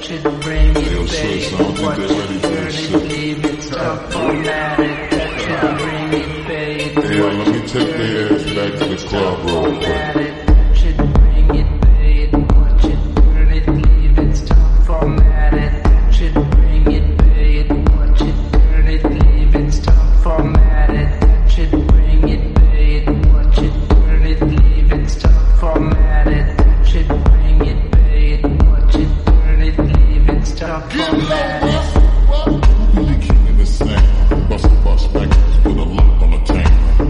shit bring it, yo, sis, I don't think they're ready for this shit. It's tough formatic, that shit bring it, babe. Hey, let me take their ass back to the club real quick.